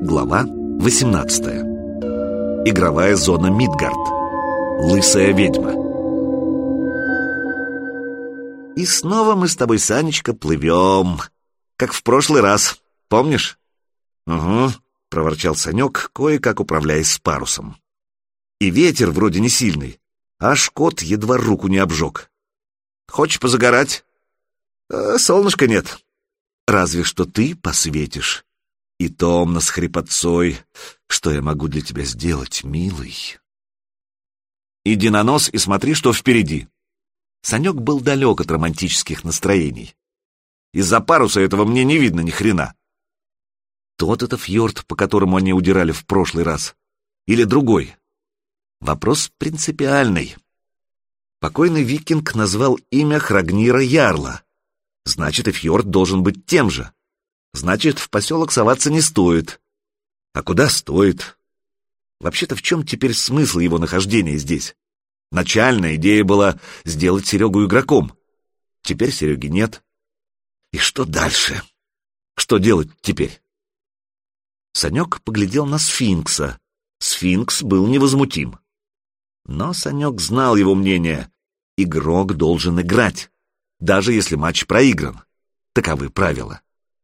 Глава 18. Игровая зона Мидгард. Лысая ведьма. И снова мы с тобой, Санечка, плывем, как в прошлый раз, помнишь? Угу, проворчал Санек, кое-как управляясь с парусом. И ветер вроде не сильный, аж кот едва руку не обжег. Хочешь позагорать? Солнышка нет. Разве что ты посветишь. И томно с хрипотцой. Что я могу для тебя сделать, милый? Иди на нос и смотри, что впереди. Санек был далек от романтических настроений. Из-за паруса этого мне не видно ни хрена. Тот это фьорд, по которому они удирали в прошлый раз. Или другой? Вопрос принципиальный. Покойный викинг назвал имя Храгнира Ярла. Значит, и фьорд должен быть тем же. Значит, в поселок соваться не стоит. А куда стоит? Вообще-то в чем теперь смысл его нахождения здесь? Начальная идея была сделать Серегу игроком. Теперь Сереги нет. И что дальше? Что делать теперь? Санек поглядел на сфинкса. Сфинкс был невозмутим. Но Санек знал его мнение. Игрок должен играть, даже если матч проигран. Таковы правила.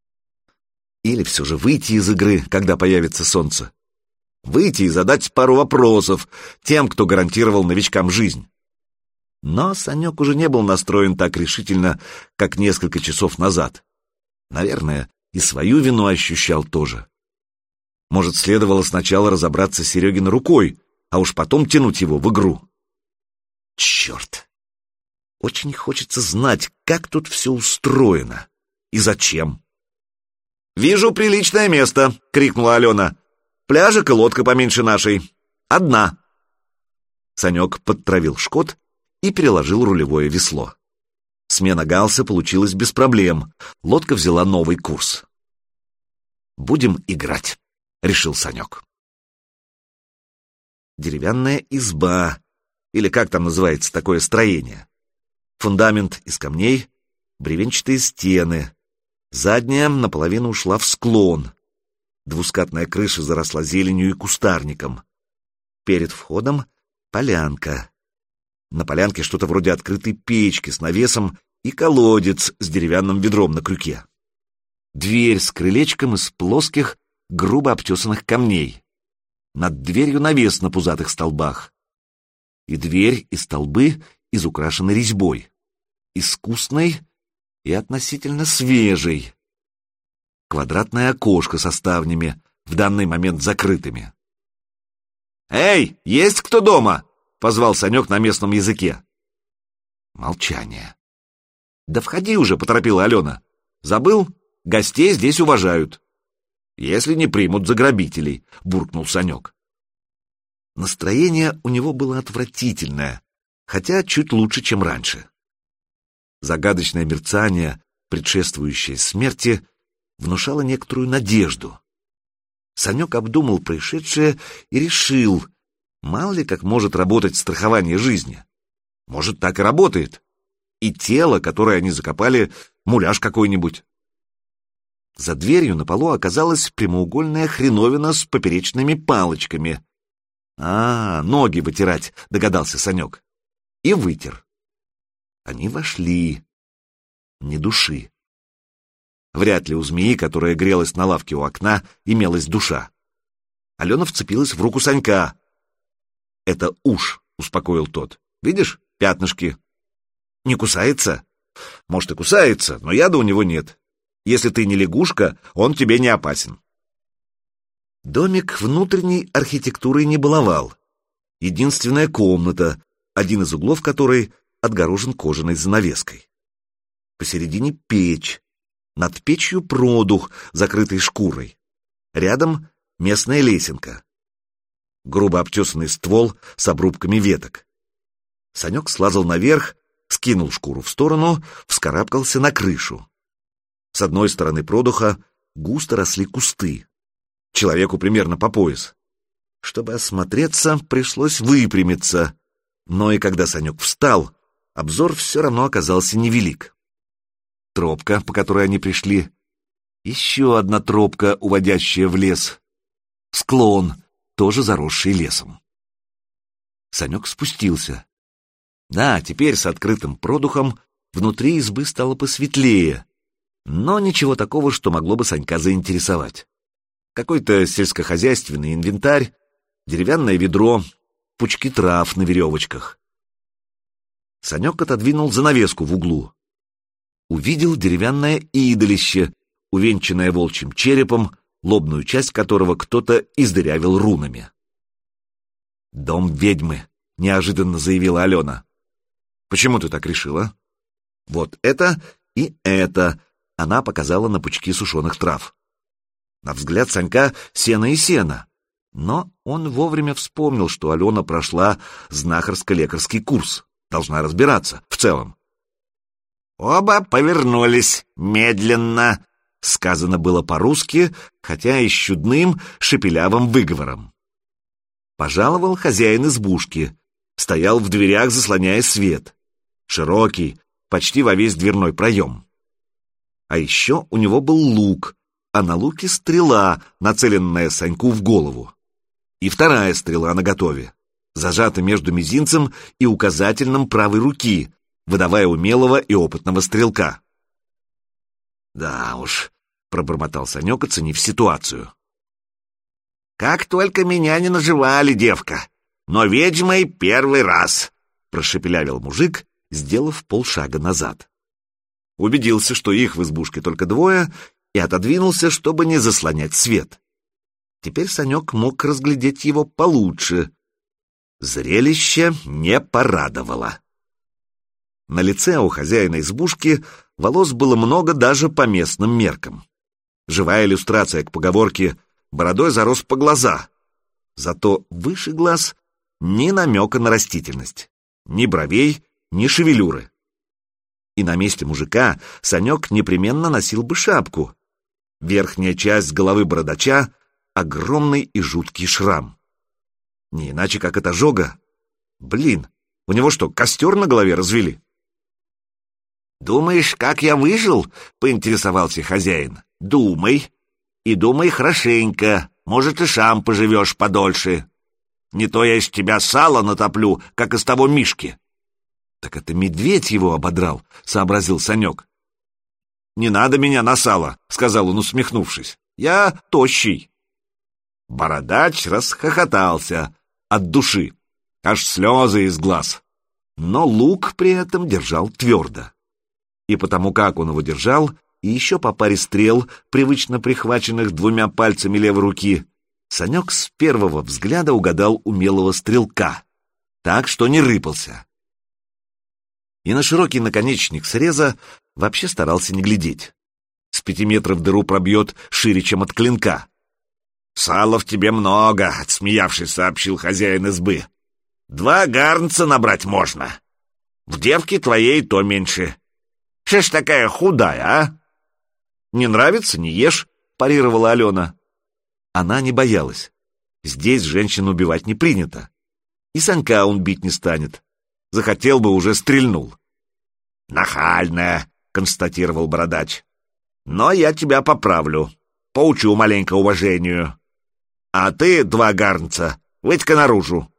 Или все же выйти из игры, когда появится солнце. Выйти и задать пару вопросов тем, кто гарантировал новичкам жизнь. Но Санек уже не был настроен так решительно, как несколько часов назад. Наверное, и свою вину ощущал тоже. Может, следовало сначала разобраться с Серегиной рукой, а уж потом тянуть его в игру. Черт! Очень хочется знать, как тут все устроено и зачем. «Вижу приличное место!» — крикнула Алена. «Пляжик и лодка поменьше нашей. Одна!» Санек подтравил шкот и переложил рулевое весло. Смена галса получилась без проблем. Лодка взяла новый курс. «Будем играть», — решил Санек. Деревянная изба, или как там называется такое строение. Фундамент из камней, бревенчатые стены. Задняя наполовину ушла в склон. Двускатная крыша заросла зеленью и кустарником. Перед входом полянка. На полянке что-то вроде открытой печки с навесом и колодец с деревянным ведром на крюке. Дверь с крылечком из плоских, грубо обтесанных камней. Над дверью навес на пузатых столбах. И дверь, и столбы изукрашены резьбой. Искусной и относительно свежей. Квадратное окошко со ставнями, в данный момент закрытыми. «Эй, есть кто дома?» — позвал Санек на местном языке. Молчание. «Да входи уже», — поторопила Алена. «Забыл? Гостей здесь уважают». «Если не примут за грабителей», — буркнул Санек. Настроение у него было отвратительное, хотя чуть лучше, чем раньше. Загадочное мерцание, предшествующее смерти, внушало некоторую надежду. Санек обдумал происшедшее и решил, мало ли как может работать страхование жизни. Может, так и работает. И тело, которое они закопали, муляж какой-нибудь. За дверью на полу оказалась прямоугольная хреновина с поперечными палочками. Ноги вытирать, догадался Санек. И вытер. Они вошли. Ни души. Вряд ли у змеи, которая грелась на лавке у окна, имелась душа. Алена вцепилась в руку Санька. «Это уж», — успокоил тот. «Видишь, пятнышки. Не кусается? Может, и кусается, но яда у него нет. Если ты не лягушка, он тебе не опасен». Домик внутренней архитектурой не баловал. Единственная комната, один из углов которой отгорожен кожаной занавеской. Посередине печь, над печью продух, закрытый шкурой. Рядом местная лесенка. Грубо обтесанный ствол с обрубками веток. Санек слазал наверх, скинул шкуру в сторону, вскарабкался на крышу. С одной стороны продуха густо росли кусты. Человеку примерно по пояс. Чтобы осмотреться, пришлось выпрямиться. Но и когда Санек встал, обзор все равно оказался невелик. Тропка, по которой они пришли. Еще одна тропка, уводящая в лес. склон, тоже заросший лесом. Санек спустился. Да, теперь с открытым продухом внутри избы стало посветлее, но ничего такого, что могло бы Санька заинтересовать. Какой-то сельскохозяйственный инвентарь, деревянное ведро, пучки трав на веревочках. Санек отодвинул занавеску в углу. Увидел деревянное идолище, увенчанное волчьим черепом, лобную часть которого кто-то издырявил рунами. «Дом ведьмы», — неожиданно заявила Алена. «Почему ты так решила?» «Вот это и это», — она показала на пучки сушеных трав. На взгляд Санька сено и сено, но он вовремя вспомнил, что Алена прошла знахарско-лекарский курс, должна разбираться в целом. Оба повернулись медленно, сказано было по-русски, хотя и с чудным шепелявым выговором. Пожаловал хозяин избушки, стоял в дверях, заслоняя свет. Широкий, почти во весь дверной проем. А еще у него был лук, а на луке стрела, нацеленная Саньку в голову. И вторая стрела наготове, зажата между мизинцем и указательным правой руки, выдавая умелого и опытного стрелка. «Да уж», — пробормотал Санек, оценив ситуацию. «Как только меня не наживали, девка, но ведьмой первый раз», — прошепелявил мужик, сделав полшага назад. Убедился, что их в избушке только двое, и отодвинулся, чтобы не заслонять свет. Теперь Санек мог разглядеть его получше. Зрелище не порадовало. На лице у хозяина избушки волос было много даже по местным меркам. Живая иллюстрация к поговорке «бородой зарос по глаза». Зато выше глаз ни намека на растительность, ни бровей, ни шевелюры. И на месте мужика Санек непременно носил бы шапку. Верхняя часть головы бородача — огромный и жуткий шрам. Не иначе, как от ожога. Блин, у него что, костер на голове развели? «Думаешь, как я выжил?» — поинтересовался хозяин. «Думай. И думай хорошенько. Может, и сам поживешь подольше. Не то я из тебя сало натоплю, как из того Мишки». «Так это медведь его ободрал», — сообразил Санек. «Не надо меня на сало», — сказал он, усмехнувшись. «Я тощий». Бородач расхохотался от души, аж слезы из глаз. Но лук при этом держал твердо. И потому как он его держал, и еще по паре стрел, привычно прихваченных двумя пальцами левой руки, Санек с первого взгляда угадал умелого стрелка, так что не рыпался. И на широкий наконечник среза вообще старался не глядеть. С 5 метров дыру пробьет шире, чем от клинка. «Сала в тебе много», — отсмеявшись, сообщил хозяин избы. «2 гарнца набрать можно. В девке твоей то меньше. Что ж такая худая, а?» «Не нравится — не ешь», — парировала Алена. Она не боялась. Здесь женщин убивать не принято. И Санька он бить не станет. Захотел бы, уже стрельнул. «Нахальная», — констатировал бородач. «Но я тебя поправлю. Поучу маленько уважению. А ты, 2 гарнца, выйдь-ка наружу».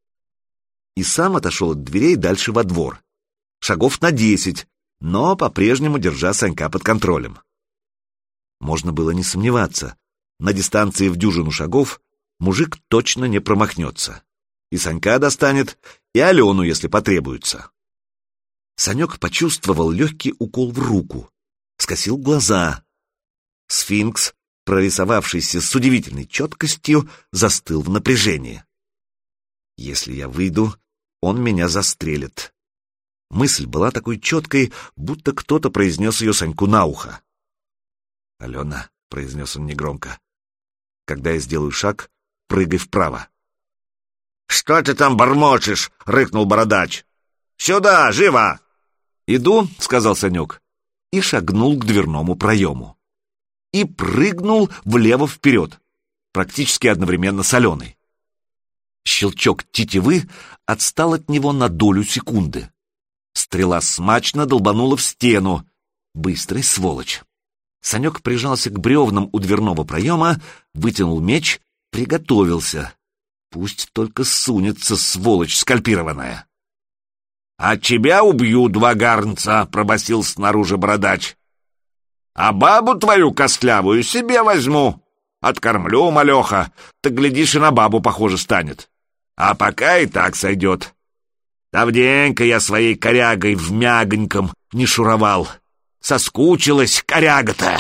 И сам отошел от дверей дальше во двор. Шагов на 10, но по-прежнему держа Санька под контролем. Можно было не сомневаться. На дистанции в 10 шагов мужик точно не промахнется. И Санька достанет, и Алену, если потребуется. Санек почувствовал легкий укол в руку, скосил глаза. Сфинкс, прорисовавшийся с удивительной четкостью, застыл в напряжении. «Если я выйду, он меня застрелит». Мысль была такой четкой, будто кто-то произнес ее Саньку на ухо. «Алена», — произнес он негромко, — «когда я сделаю шаг, прыгай вправо». «Что ты там бормочешь?» — рыкнул бородач. «Сюда, живо!» «Иду», — сказал Санек, и шагнул к дверному проему. И прыгнул влево-вперед, практически одновременно с Аленой. Щелчок тетивы отстал от него на долю секунды. Стрела смачно долбанула в стену. Быстрый сволочь. Санек прижался к бревнам у дверного проема, вытянул меч Приготовился. Пусть только сунется, сволочь скальпированная. — А тебя убью, два гарнца, — пробасил снаружи бородач. — А бабу твою костлявую себе возьму. Откормлю, малеха, так, глядишь, и на бабу похоже станет. А пока и так сойдет. Давненько я своей корягой в мягоньком не шуровал. Соскучилась коряга-то.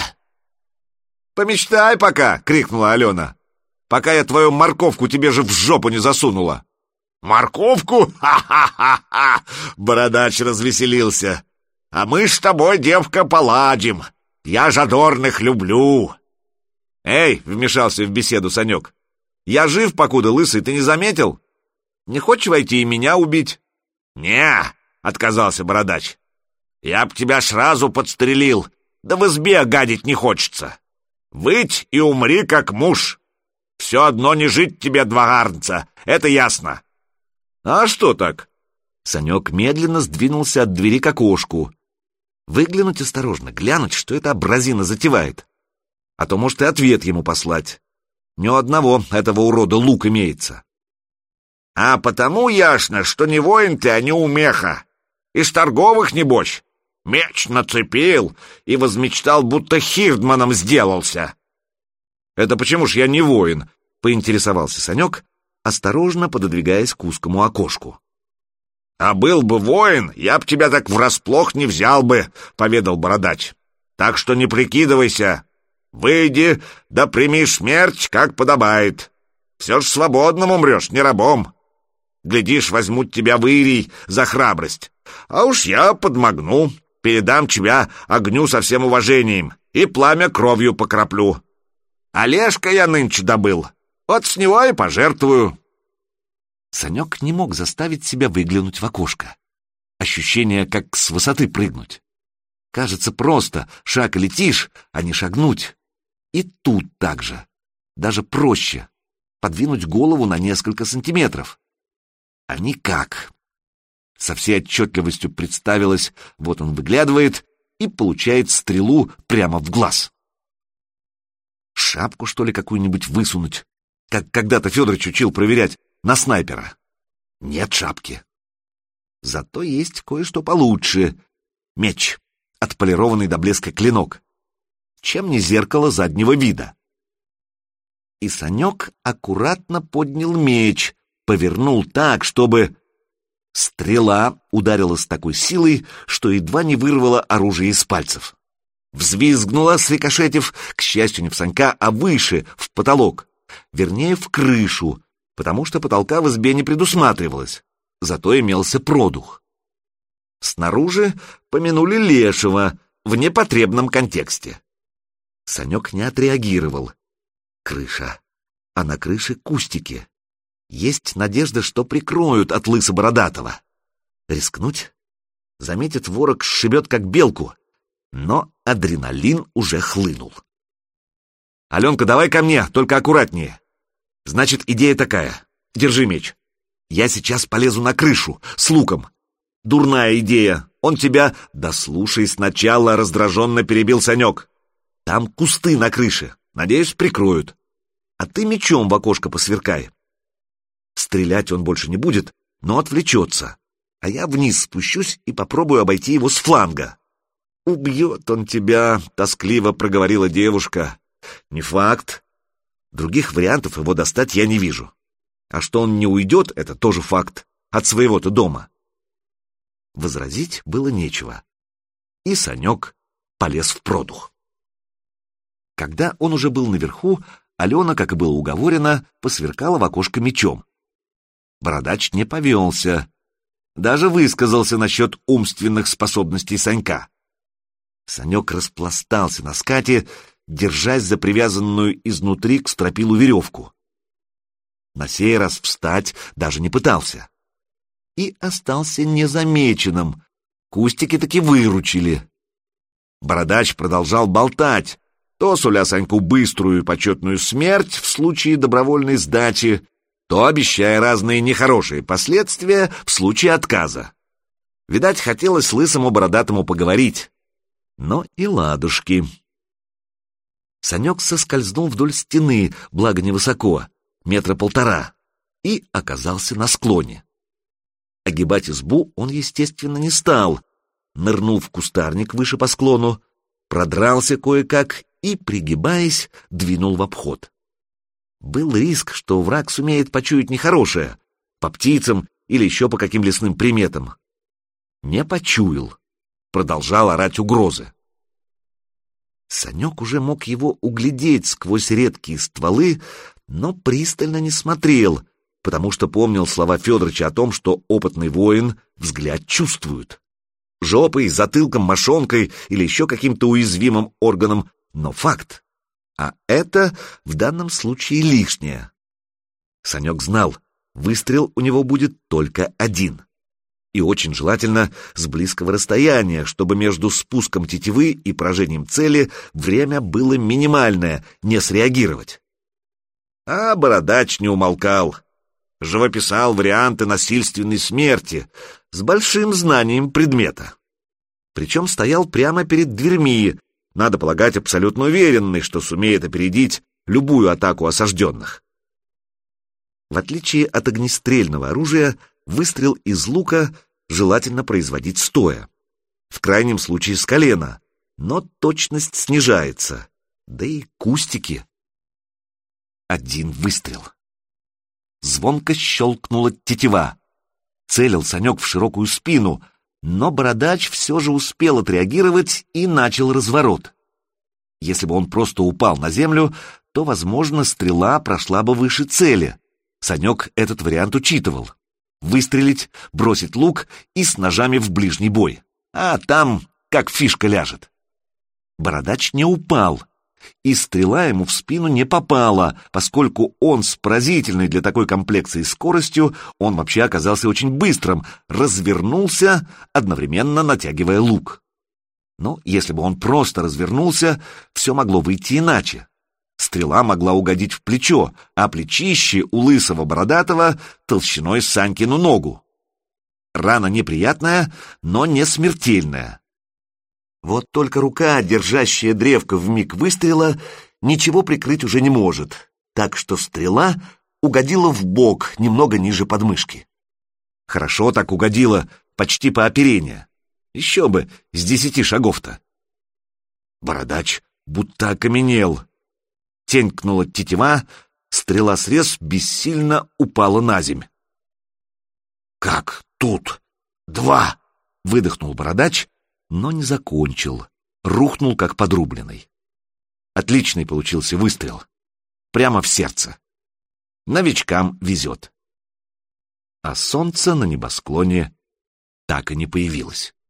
— Помечтай пока, — крикнула Алена, — пока я твою морковку тебе же в жопу не засунула. — Морковку? Ха-ха-ха-ха! Бородач развеселился. — А мы с тобой, девка, поладим. Я жадорных люблю. — Эй, — вмешался в беседу Санек, — я жив, покуда лысый, ты не заметил? Не хочешь войти и меня убить? — Не, — отказался бородач. — Я б тебя сразу подстрелил, да в избе гадить не хочется. Выть и умри, как муж. Все одно не жить тебе, два гарнца, это ясно. — А что так? Санек медленно сдвинулся от двери к окошку. Выглянуть осторожно, глянуть, что эта образина затевает. А то, может, и ответ ему послать. Ни у одного этого урода лук имеется. — А потому ясно, что не воин ты, а не умеха. Из торговых, небось. Меч нацепил и возмечтал, будто хирдманом сделался. — Это почему ж я не воин? — поинтересовался Санек, осторожно пододвигаясь к узкому окошку. — А был бы воин, я б тебя так врасплох не взял бы, — поведал бородач. — Так что не прикидывайся. Выйди, да прими смерть, как подобает. Все ж свободным умрешь, не рабом. Глядишь, возьмут тебя в Ирий за храбрость. А уж я подмогну, передам тебя огню со всем уважением и пламя кровью покроплю. Олежка я нынче добыл, вот с него и пожертвую. Санек не мог заставить себя выглянуть в окошко. Ощущение, как с высоты прыгнуть. Кажется, просто шаг летишь, а не шагнуть. И тут так же. Даже проще. Подвинуть голову на несколько сантиметров. А никак. Со всей отчетливостью представилось, вот он выглядывает и получает стрелу прямо в глаз. Шапку, что ли, какую-нибудь высунуть, как когда-то Федорович учил проверять на снайпера. Нет шапки. Зато есть кое-что получше. Меч, отполированный до блеска клинок. Чем не зеркало заднего вида? И Санек аккуратно поднял меч, повернул так, чтобы... Стрела ударила с такой силой, что едва не вырвала оружие из пальцев. Взвизгнула, срикошетив, к счастью, не в Санька, а выше, в потолок. Вернее, в крышу, потому что потолка в избе не предусматривалось. Зато имелся продух. Снаружи помянули лешего в непотребном контексте. Санек не отреагировал. Крыша. А на крыше кустики. Есть надежда, что прикроют от лысо-бородатого. Рискнуть? Заметит ворог, сшибет как белку. Но адреналин уже хлынул. «Аленка, давай ко мне, только аккуратнее. Значит, идея такая. Держи меч. Я сейчас полезу на крышу, с луком. Дурная идея. Он тебя...» «Да слушай сначала», — раздраженно перебил Санек. «Там кусты на крыше. Надеюсь, прикроют. А ты мечом в окошко посверкай. Стрелять он больше не будет, но отвлечется. А я вниз спущусь и попробую обойти его с фланга». «Убьет он тебя», — тоскливо проговорила девушка. «Не факт. Других вариантов его достать я не вижу. А что он не уйдет, это тоже факт. От своего-то дома». Возразить было нечего. И Санек полез в продух. Когда он уже был наверху, Алена, как и было уговорено, посверкала в окошко мечом. Бородач не повелся. Даже высказался насчет умственных способностей Санька. Санек распластался на скате, держась за привязанную изнутри к стропилу веревку. На сей раз встать даже не пытался. И остался незамеченным. Кустики таки выручили. Бородач продолжал болтать, то суля Саньку быструю и почетную смерть в случае добровольной сдачи, то обещая разные нехорошие последствия в случае отказа. Видать, хотелось лысому бородатому поговорить. Но и ладушки. Санек соскользнул вдоль стены, благо невысоко, метра 1,5 и оказался на склоне. Огибать избу он, естественно, не стал. Нырнул в кустарник выше по склону, продрался кое-как и, пригибаясь, двинул в обход. Был риск, что враг сумеет почуять нехорошее, по птицам или еще по каким лесным приметам. Не почуял. Продолжал орать угрозы. Санек уже мог его углядеть сквозь редкие стволы, но пристально не смотрел, потому что помнил слова Федорыча о том, что опытный воин взгляд чувствует. Жопой, затылком, мошонкой или еще каким-то уязвимым органом, но факт. А это в данном случае лишнее. Санек знал, выстрел у него будет только один. И очень желательно с близкого расстояния, чтобы между спуском тетивы и поражением цели время было минимальное, не среагировать. А бородач не умолкал. Живописал варианты насильственной смерти с большим знанием предмета. Причем стоял прямо перед дверьми, надо полагать, абсолютно уверенный, что сумеет опередить любую атаку осажденных. В отличие от огнестрельного оружия, выстрел из лука желательно производить стоя. В крайнем случае с колена, но точность снижается. Да и кустики. Один выстрел. Звонко щелкнула тетива. Целил Санек в широкую спину, но бородач все же успел отреагировать и начал разворот. Если бы он просто упал на землю, то, возможно, стрела прошла бы выше цели. Санек этот вариант учитывал. Выстрелить, бросить лук и с ножами в ближний бой. А там как фишка ляжет. Бородач не упал, и стрела ему в спину не попала, поскольку он с поразительной для такой комплекции скоростью, он вообще оказался очень быстрым, развернулся, одновременно натягивая лук. Но если бы он просто развернулся, все могло выйти иначе. Стрела могла угодить в плечо, а плечище у лысого бородатого толщиной с Санькину ногу. Рана неприятная, но не смертельная. Вот только рука, держащая древко в миг выстрела, ничего прикрыть уже не может, так что стрела угодила в бок, немного ниже подмышки. Хорошо так угодила, почти по оперению. Еще бы, с 10 шагов-то. Бородач будто окаменел. Тенькнула тетива, стрела-срез бессильно упала на земь. «Как тут? 2!» — выдохнул бородач, но не закончил, рухнул как подрубленный. Отличный получился выстрел. Прямо в сердце. Новичкам везет. А солнце на небосклоне так и не появилось.